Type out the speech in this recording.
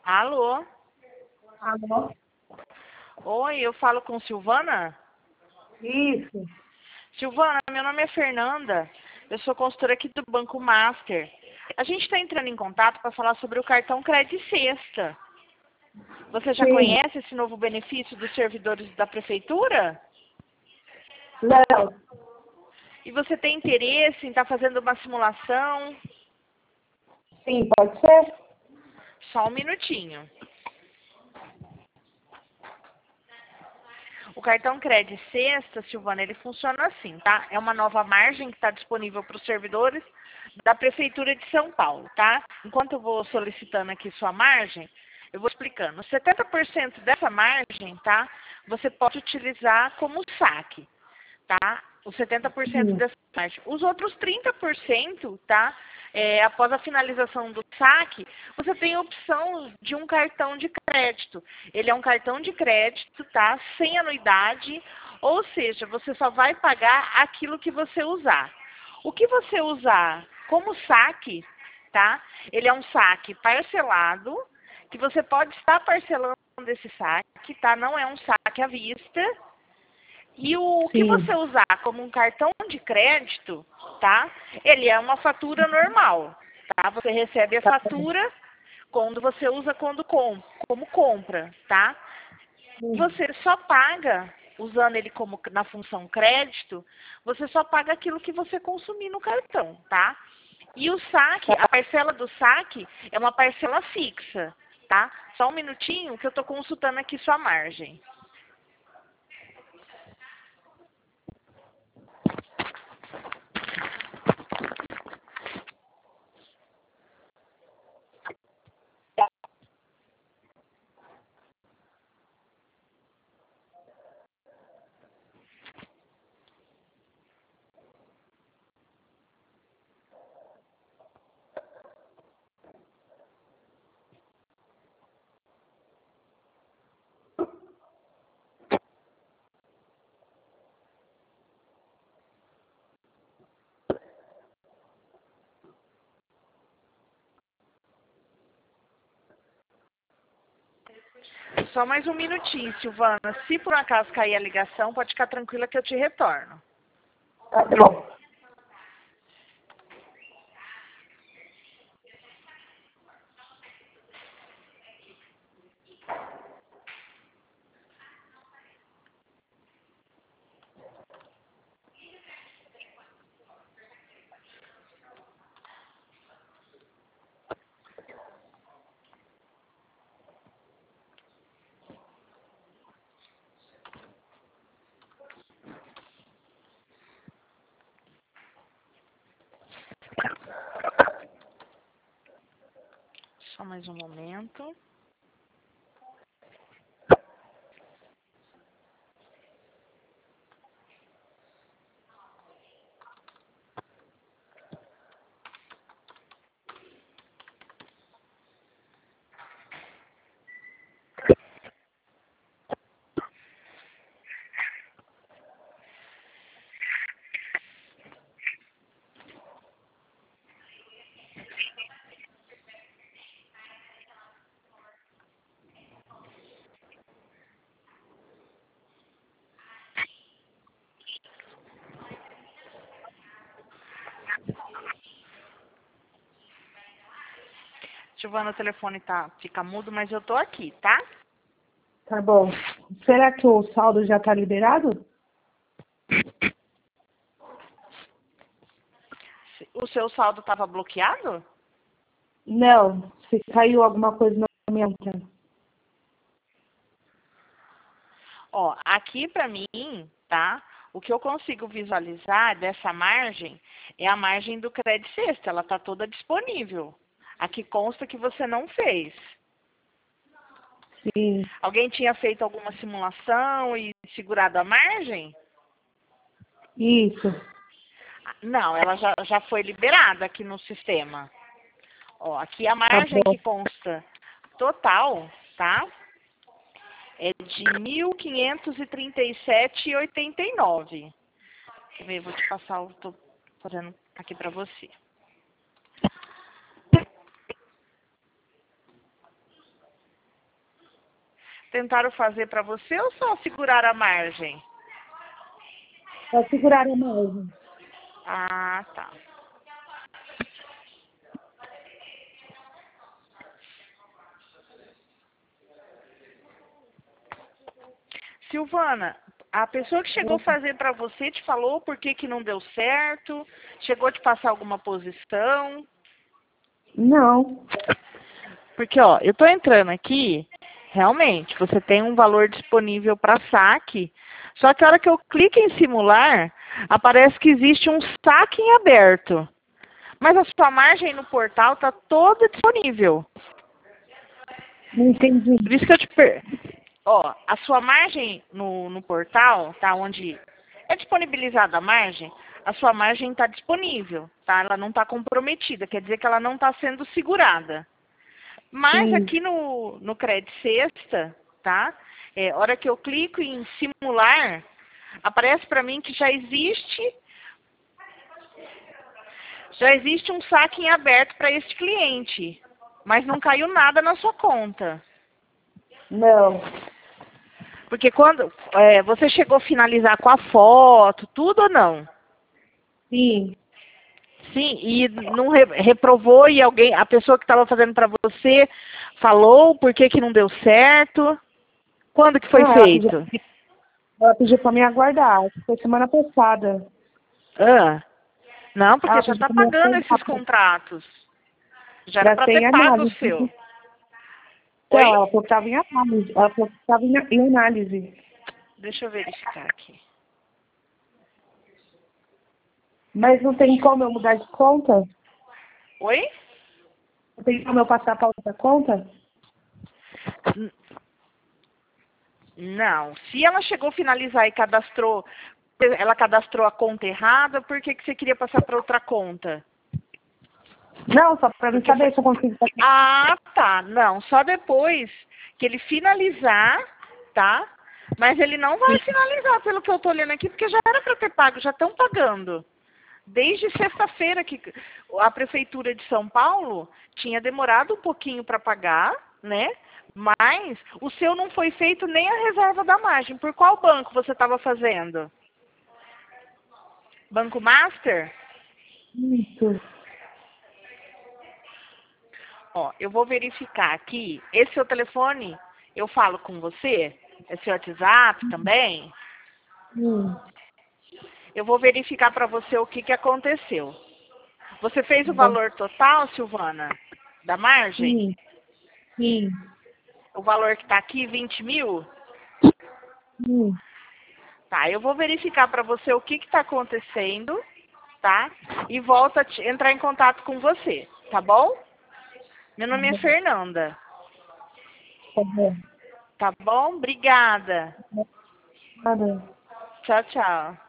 Alô? Alô? Oi, eu falo com Silvana? Isso. Silvana, meu nome é Fernanda. Eu sou consultora aqui do Banco Master. A gente está entrando em contato para falar sobre o cartão Crédito Sexta. Você já Sim. conhece esse novo benefício dos servidores da prefeitura? Não. E você tem interesse em estar fazendo uma simulação? Sim, pode ser? Só um minutinho. O cartão Crédito Sexta, Silvana, ele funciona assim, tá? É uma nova margem que está disponível para os servidores da Prefeitura de São Paulo, tá? Enquanto eu vou solicitando aqui sua margem, eu vou explicando. 70% dessa margem, tá? Você pode utilizar como saque, tá? Os 70% Sim. dessa margem. Os outros 30%, tá? Após a finalização do saque, você tem a opção de um cartão de crédito. Ele é um cartão de crédito, tá? Sem anuidade, ou seja, você só vai pagar aquilo que você usar. O que você usar como saque, tá? Ele é um saque parcelado, que você pode estar parcelando esse saque, tá? Não é um saque à vista. E o que Sim. você usar como um cartão de crédito, tá? Ele é uma fatura normal, tá? Você recebe a Tá bom. fatura quando você usa como compra, tá? Sim. Você só paga, usando ele como na função crédito, você só paga aquilo que você consumir no cartão, tá? E o saque, a parcela do saque é uma parcela fixa, tá? Só um minutinho que eu estou consultando aqui sua margem. Só mais um minutinho, Silvana. Se por acaso cair a ligação, pode ficar tranquila que eu te retorno. Tá bom. Só mais um momento. Silvana, o telefone fica mudo, mas eu tô aqui, tá? Tá bom. Será que o saldo já tá liberado? O seu saldo estava bloqueado? Não. Se caiu alguma coisa na minha conta. Ó, aqui pra mim, tá? O que eu consigo visualizar dessa margem é a margem do Crédito Sexta. Ela tá toda disponível. Aqui consta que você não fez. Sim. Alguém tinha feito alguma simulação e segurado a margem? Isso. Não, ela já foi liberada aqui no sistema. Ó, aqui a Tá margem bom. que consta total, tá? É de 1.537,89. Deixa eu ver, vou te passar, tô fazendo aqui para você. tentaram fazer para você ou só segurar a margem? Para segurar a margem. Ah, tá. Silvana, a pessoa que chegou a fazer para você te falou por que que não deu certo? Chegou a te passar alguma posição? Não. Porque, ó, eu tô entrando aqui, realmente, você tem um valor disponível para saque, só que a hora que eu clico em simular, aparece que existe um saque em aberto. Mas a sua margem no portal está toda disponível. Não entendi. Por isso que eu te Ó, a sua margem no portal, tá? Onde é disponibilizada a margem, a sua margem está disponível, tá? Ela não está comprometida, quer dizer que ela não está sendo segurada. Mas Sim. aqui no Credit Sexta, tá? Hora que eu clico em simular, aparece para mim que já existe um saque em aberto para este cliente, mas não caiu nada na sua conta. Não. Porque quando você chegou a finalizar com a foto, tudo ou não? Sim. Sim, e não reprovou e a pessoa que estava fazendo para você falou por que que não deu certo? Quando que foi Não, feito? ela pediu para me aguardar. Foi semana passada. Ah, não, porque Ela já pediu está para me pagando esses aguardar. contratos. Já era Já para ter tem pago o análise. seu. Então, Oi? ela falou que estava em análise. Ela falou que estava em análise. Deixa eu verificar aqui. Mas não tem como eu mudar de conta? Oi? Não tem como eu passar para outra conta? Não. Se ela chegou a finalizar e ela cadastrou a conta errada, por que que você queria passar para outra conta? Não, só para mim Porque saber se eu consigo passar. Ah, tá. Não, só depois que ele finalizar, tá? Mas ele não vai finalizar, pelo que eu tô olhando aqui, porque já era para ter pago, já estão pagando. Desde sexta-feira que a Prefeitura de São Paulo tinha demorado um pouquinho para pagar, né? Mas o seu não foi feito nem a reserva da margem. Por qual banco você estava fazendo? Banco Master? Isso. Ó, eu vou verificar aqui. Esse seu telefone, eu falo com você? Esse WhatsApp também? Sim. Eu vou verificar para você o que que aconteceu. Você fez o Bom. valor total, Silvana? Da margem? Sim. Sim. O valor que está aqui, 20 mil? Sim. Tá, eu vou verificar para você o que está acontecendo, tá? E volto a entrar em contato com você, tá bom? Meu nome é Fernanda, Tá bom. tá bom? Obrigada. Nada. Tchau, tchau.